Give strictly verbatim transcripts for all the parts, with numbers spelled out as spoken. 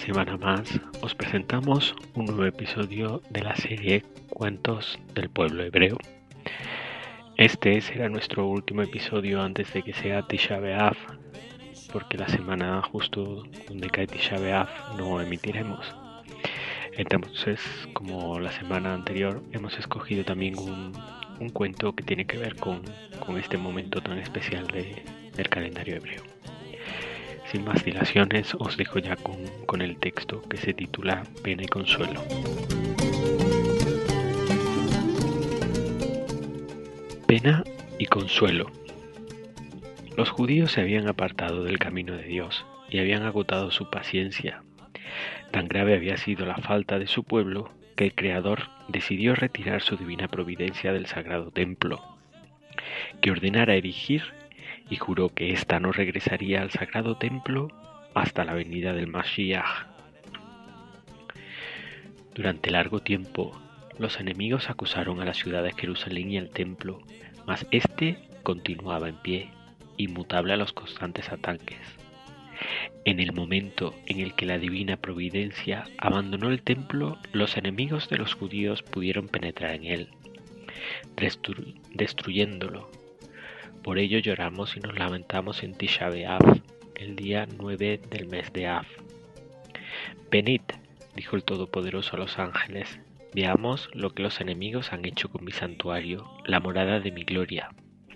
semana más os presentamos un nuevo episodio de la serie Cuentos del Pueblo Hebreo. Este será nuestro último episodio antes de que sea Tisha B'Av, porque la semana justo donde cae Tisha B'Av no emitiremos. Entonces, como la semana anterior, hemos escogido también un, un cuento que tiene que ver con, con este momento tan especial de, del calendario hebreo. Sin más dilaciones, os dejo ya con, con el texto que se titula Pena y Consuelo. Pena y consuelo. Los judíos se habían apartado del camino de Dios y habían agotado su paciencia. Tan grave había sido la falta de su pueblo que el Creador decidió retirar su divina providencia del sagrado templo, que ordenara erigir, y juró que ésta no regresaría al sagrado templo hasta la venida del Mashiach. Durante largo tiempo, los enemigos acusaron a la ciudad de Jerusalén y al templo, mas éste continuaba en pie, inmutable a los constantes ataques. En el momento en el que la divina providencia abandonó el templo, los enemigos de los judíos pudieron penetrar en él, destru- destruyéndolo. Por ello lloramos y nos lamentamos en Tisha B'Av, el día nueve del mes de Av. Venid, dijo el Todopoderoso a los ángeles, veamos lo que los enemigos han hecho con mi santuario, la morada de mi gloria.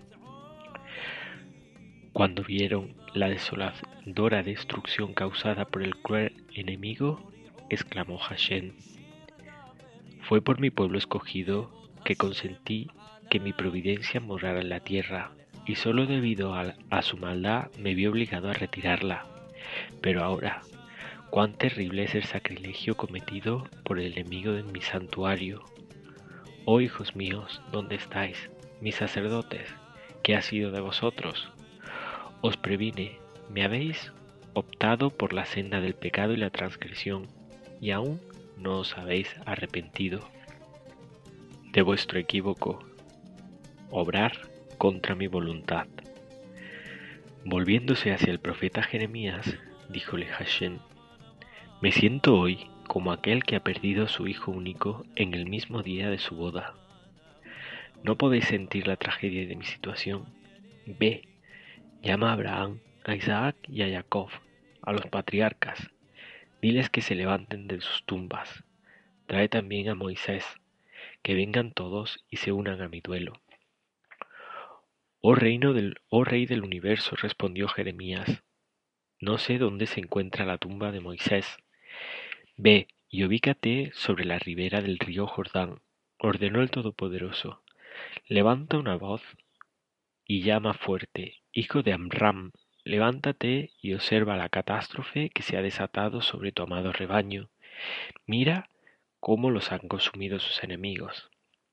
Cuando vieron la desoladora destrucción causada por el cruel enemigo, exclamó Hashem: fue por mi pueblo escogido que consentí que mi providencia morara en la tierra, y solo debido a, a su maldad me vi obligado a retirarla. Pero ahora, cuán terrible es el sacrilegio cometido por el enemigo de mi santuario. Oh hijos míos, ¿dónde estáis, mis sacerdotes? ¿Qué ha sido de vosotros? Os previne, me habéis optado por la senda del pecado y la transgresión, y aún no os habéis arrepentido de vuestro equívoco, obrar contra mi voluntad. Volviéndose hacia el profeta Jeremías, díjole Hashem: me siento hoy como aquel que ha perdido a su hijo único en el mismo día de su boda. ¿No podéis sentir la tragedia de mi situación? Ve, llama a Abraham, a Isaac y a Jacob, a los patriarcas. Diles que se levanten de sus tumbas. Trae también a Moisés, que vengan todos y se unan a mi duelo. Oh, reino del, oh rey del universo, respondió Jeremías, no sé dónde se encuentra la tumba de Moisés. Ve y ubícate sobre la ribera del río Jordán, ordenó el Todopoderoso. Levanta una voz y llama fuerte: hijo de Amram, levántate y observa la catástrofe que se ha desatado sobre tu amado rebaño. Mira cómo los han consumido sus enemigos.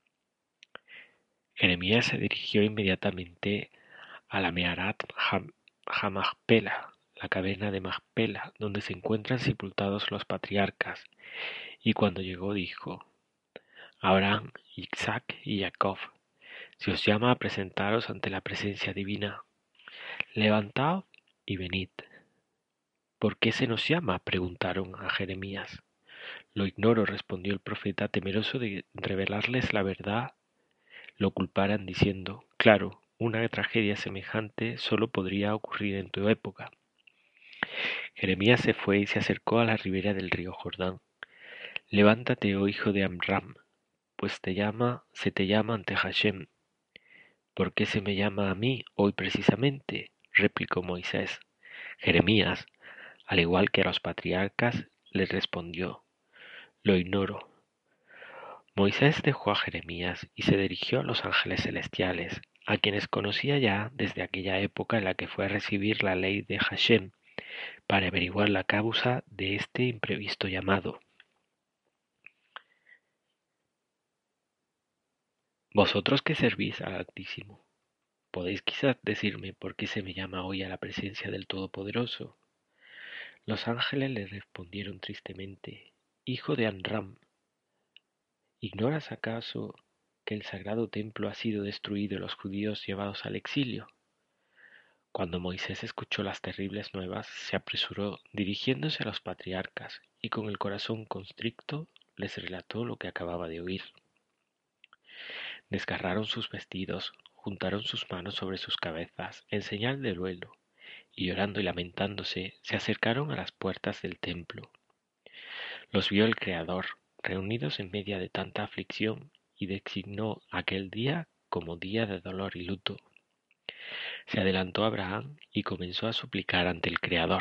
Jeremías se dirigió inmediatamente a la Meharat HaMachpelah, la caverna de Machpela, donde se encuentran sepultados los patriarcas, y cuando llegó dijo: Abraham, Isaac y Jacob, se os llama a presentaros ante la presencia divina. Levantaos y venid. ¿Por qué se nos llama?, preguntaron a Jeremías. Lo ignoro, respondió el profeta, temeroso de revelarles la verdad, lo culparan diciendo: claro, una tragedia semejante solo podría ocurrir en tu época. Jeremías se fue y se acercó a la ribera del río Jordán. Levántate, oh hijo de Amram, pues te llama, se te llama ante Hashem. ¿Por qué se me llama a mí hoy precisamente?, replicó Moisés. Jeremías, al igual que a los patriarcas, les respondió: lo ignoro. Moisés dejó a Jeremías y se dirigió a los ángeles celestiales, a quienes conocía ya desde aquella época en la que fue a recibir la ley de Hashem, para averiguar la causa de este imprevisto llamado. Vosotros que servís al Altísimo, ¿podéis quizás decirme por qué se me llama hoy a la presencia del Todopoderoso? Los ángeles le respondieron tristemente: hijo de Amram, ¿ignoras acaso que el sagrado templo ha sido destruido y los judíos llevados al exilio? Cuando Moisés escuchó las terribles nuevas, se apresuró, dirigiéndose a los patriarcas, y con el corazón constricto les relató lo que acababa de oír. Desgarraron sus vestidos, juntaron sus manos sobre sus cabezas, en señal de duelo, y llorando y lamentándose, se acercaron a las puertas del templo. Los vio el Creador, reunidos en medio de tanta aflicción, y designó aquel día como día de dolor y luto. Se adelantó a Abraham y comenzó a suplicar ante el Creador.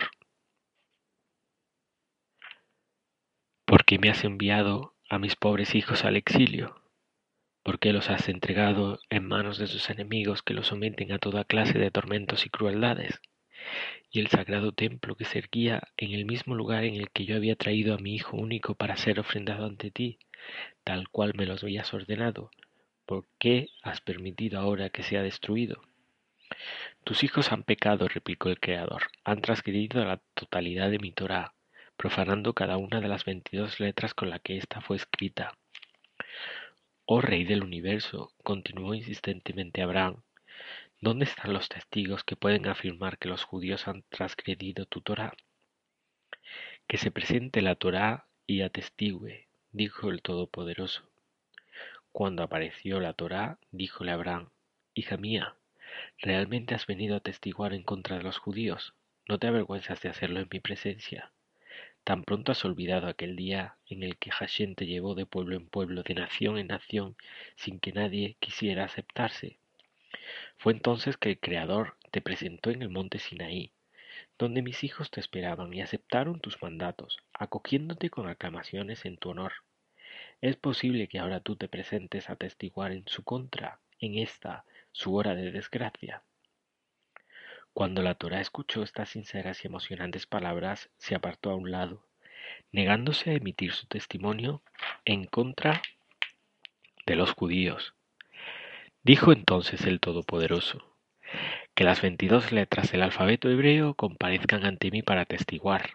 ¿Por qué me has enviado a mis pobres hijos al exilio? ¿Por qué los has entregado en manos de sus enemigos que los someten a toda clase de tormentos y crueldades? Y el sagrado templo que se erguía en el mismo lugar en el que yo había traído a mi hijo único para ser ofrendado ante ti, tal cual me los habías ordenado, ¿por qué has permitido ahora que sea destruido? Tus hijos han pecado, replicó el Creador, han transgredido la totalidad de mi Torá, profanando cada una de las veintidós letras con la que ésta fue escrita. Oh Rey del Universo, continuó insistentemente Abraham, ¿dónde están los testigos que pueden afirmar que los judíos han transgredido tu Torá? Que se presente la Torá y atestigue, dijo el Todopoderoso. Cuando apareció la Torá, díjole Abraham, hija mía, ¿realmente has venido a atestiguar en contra de los judíos? ¿No te avergüenzas de hacerlo en mi presencia? ¿Tan pronto has olvidado aquel día en el que Hashem te llevó de pueblo en pueblo, de nación en nación, sin que nadie quisiera aceptarse? Fue entonces que el Creador te presentó en el monte Sinaí, donde mis hijos te esperaban y aceptaron tus mandatos, acogiéndote con aclamaciones en tu honor. ¿Es posible que ahora tú te presentes a testiguar en su contra, en esta, su hora de desgracia? Cuando la Torá escuchó estas sinceras y emocionantes palabras, se apartó a un lado, negándose a emitir su testimonio en contra de los judíos. Dijo entonces el Todopoderoso, que las veintidós letras del alfabeto hebreo comparezcan ante mí para testiguar.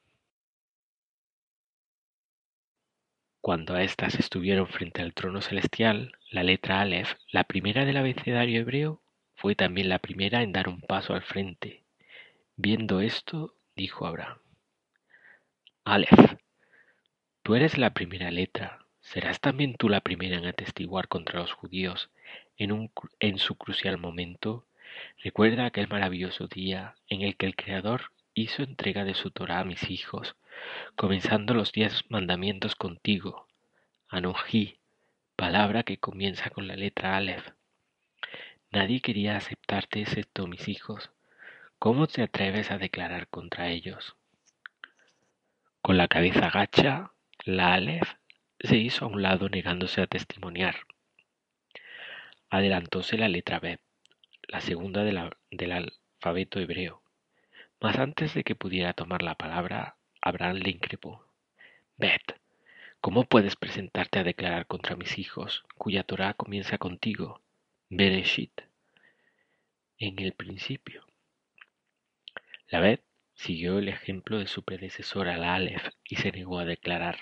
Cuando a éstas estuvieron frente al trono celestial, la letra Aleph, la primera del abecedario hebreo, fue también la primera en dar un paso al frente. Viendo esto, dijo Abraham, Aleph, tú eres la primera letra, ¿serás también tú la primera en atestiguar contra los judíos en, un, en su crucial momento? Recuerda aquel maravilloso día en el que el Creador hizo entrega de su Torá a mis hijos, comenzando los diez mandamientos contigo, Anojí, palabra que comienza con la letra Aleph. Nadie quería aceptarte excepto mis hijos. ¿Cómo te atreves a declarar contra ellos? Con la cabeza gacha, la Aleph se hizo a un lado negándose a testimoniar. Adelantóse la letra Bet, la segunda de la, del alfabeto hebreo. Mas antes de que pudiera tomar la palabra, Abraham le increpó. Bet, ¿cómo puedes presentarte a declarar contra mis hijos, cuya Torá comienza contigo? Bereshit, en el principio. La Bet siguió el ejemplo de su predecesora, la Aleph, y se negó a declarar.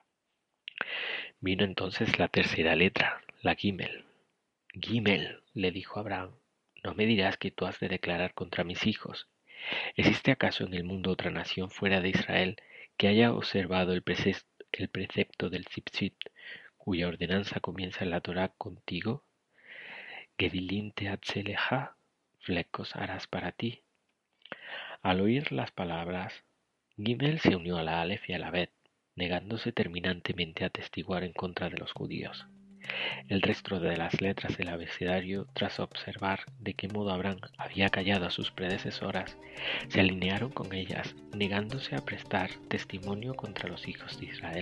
Vino entonces la tercera letra, la Gimel. Gimel, le dijo Abraham, no me dirás que tú has de declarar contra mis hijos. ¿Existe acaso en el mundo otra nación fuera de Israel que haya observado el, prece- el precepto del Tziptzit, cuya ordenanza comienza en la Torá contigo? Gedilim teatzeleja, flecos harás para ti. Al oír las palabras, Gimel se unió a la Aleph y a la Bet, negándose terminantemente a atestiguar en contra de los judíos. El resto de las letras del abecedario, tras observar de qué modo Abraham había callado a sus predecesoras, se alinearon con ellas, negándose a prestar testimonio contra los hijos de Israel.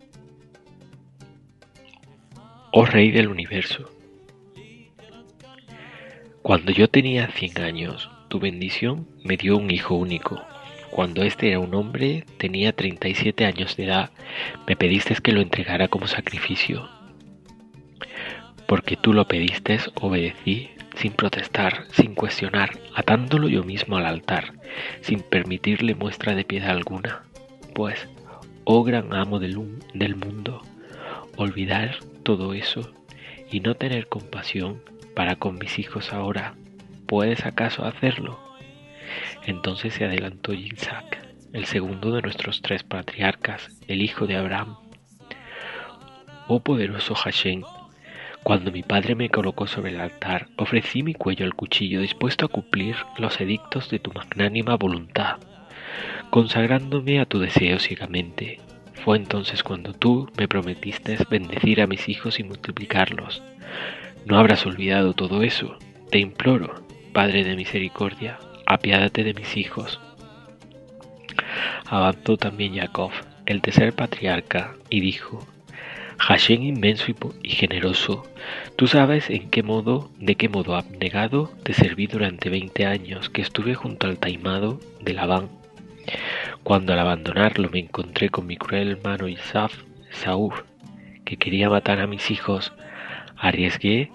Oh Rey del Universo, cuando yo tenía cien años, tu bendición me dio un hijo único. Cuando éste era un hombre, tenía treinta y siete años de edad, me pediste que lo entregara como sacrificio. Porque tú lo pediste, obedecí, sin protestar, sin cuestionar, atándolo yo mismo al altar, sin permitirle muestra de piedad alguna. Pues, oh gran amo del, del mundo, olvidar todo eso y no tener compasión para con mis hijos ahora, ¿puedes acaso hacerlo? Entonces se adelantó Isaac, el segundo de nuestros tres patriarcas, el hijo de Abraham. Oh poderoso Hashem, cuando mi padre me colocó sobre el altar, ofrecí mi cuello al cuchillo dispuesto a cumplir los edictos de tu magnánima voluntad, consagrándome a tu deseo ciegamente. Fue entonces cuando tú me prometiste bendecir a mis hijos y multiplicarlos. ¿No habrás olvidado todo eso? Te imploro, Padre de misericordia, apiádate de mis hijos. Avanzó también Jacob, el tercer patriarca, y dijo: Hashem inmenso y generoso, tú sabes en qué modo, de qué modo abnegado te serví durante veinte años que estuve junto al taimado de Labán. Cuando al abandonarlo me encontré con mi cruel hermano Isaf, Esaú, que quería matar a mis hijos, arriesgué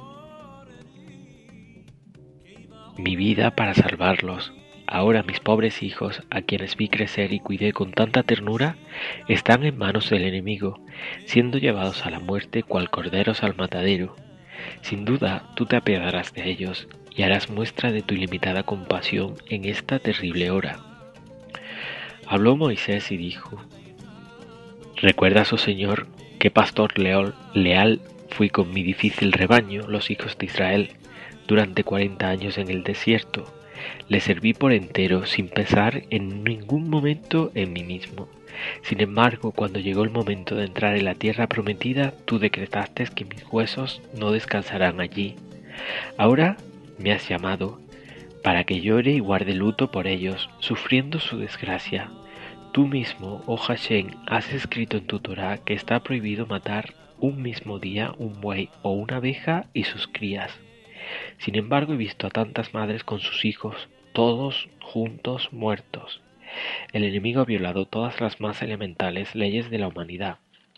mi vida para salvarlos. Ahora mis pobres hijos, a quienes vi crecer y cuidé con tanta ternura, están en manos del enemigo, siendo llevados a la muerte cual corderos al matadero. Sin duda, tú te apiadarás de ellos y harás muestra de tu ilimitada compasión en esta terrible hora. Habló Moisés y dijo: ¿Recuerdas, oh Señor, qué pastor leal, leal fui con mi difícil rebaño, los hijos de Israel, durante cuarenta años en el desierto? Le serví por entero, sin pensar en ningún momento en mí mismo. Sin embargo, cuando llegó el momento de entrar en la tierra prometida, tú decretaste que mis huesos no descansarán allí. Ahora me has llamado para que llore y guarde luto por ellos, sufriendo su desgracia. Tú mismo, oh Hashem, has escrito en tu Torá que está prohibido matar un mismo día un buey o una abeja y sus crías. Sin embargo, he visto a tantas madres con sus hijos, todos juntos muertos. El enemigo ha violado todas las más elementales leyes de la humanidad.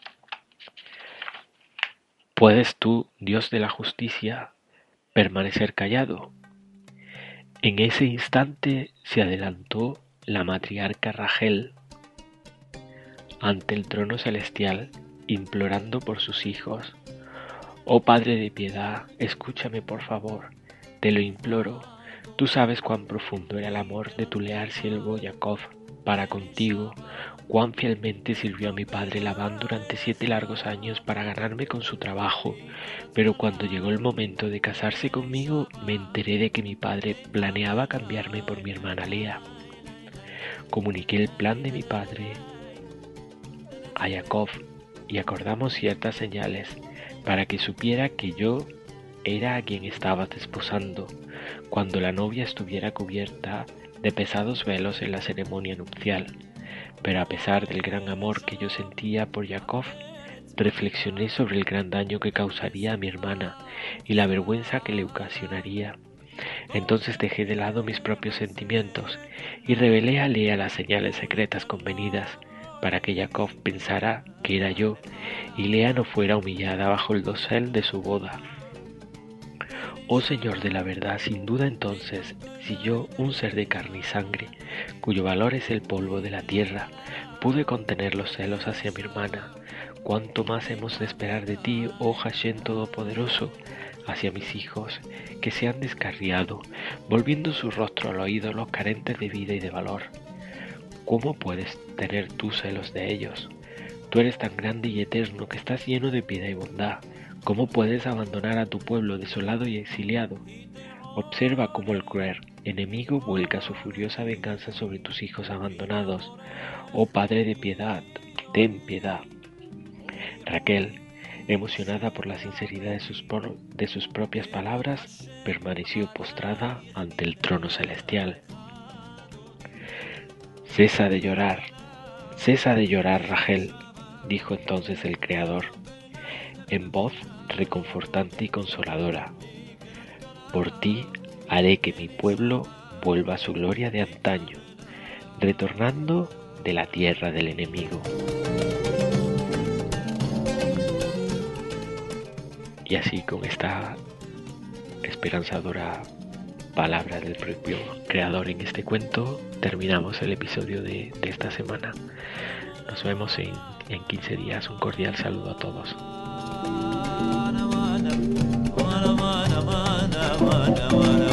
¿Puedes tú, Dios de la justicia, permanecer callado? En ese instante se adelantó la matriarca Rachel ante el trono celestial, implorando por sus hijos. Oh Padre de piedad, escúchame por favor, te lo imploro. Tú sabes cuán profundo era el amor de tu leal siervo Jacob para contigo, cuán fielmente sirvió a mi padre Labán durante siete largos años para ganarme con su trabajo, pero cuando llegó el momento de casarse conmigo, me enteré de que mi padre planeaba cambiarme por mi hermana Lea. Comuniqué el plan de mi padre a Jacob y acordamos ciertas señales para que supiera que yo era a quien estabas desposando, cuando la novia estuviera cubierta de pesados velos en la ceremonia nupcial. Pero a pesar del gran amor que yo sentía por Jacob, reflexioné sobre el gran daño que causaría a mi hermana y la vergüenza que le ocasionaría. Entonces dejé de lado mis propios sentimientos y revelé a Lea las señales secretas convenidas, para que Jacob pensara que era yo y Lea no fuera humillada bajo el dosel de su boda. Oh Señor de la verdad, sin duda entonces, si yo, un ser de carne y sangre, cuyo valor es el polvo de la tierra, pude contener los celos hacia mi hermana, cuánto más hemos de esperar de ti, oh Hashem Todopoderoso, hacia mis hijos, que se han descarriado, volviendo su rostro al oído los carentes de vida y de valor. ¿Cómo puedes tener tú celos de ellos? Tú eres tan grande y eterno que estás lleno de piedad y bondad. ¿Cómo puedes abandonar a tu pueblo desolado y exiliado? Observa cómo el cruel enemigo vuelca su furiosa venganza sobre tus hijos abandonados. Oh Padre de piedad, ten piedad. Raquel, emocionada por la sinceridad de sus, por- de sus propias palabras, permaneció postrada ante el trono celestial. Cesa de llorar, cesa de llorar, Rachel, dijo entonces el Creador, en voz reconfortante y consoladora. Por ti haré que mi pueblo vuelva a su gloria de antaño, retornando de la tierra del enemigo. Y así, con esta esperanzadora palabra del propio Creador en este cuento, terminamos el episodio de, de esta semana. Nos vemos en, en quince días. Un cordial saludo a todos.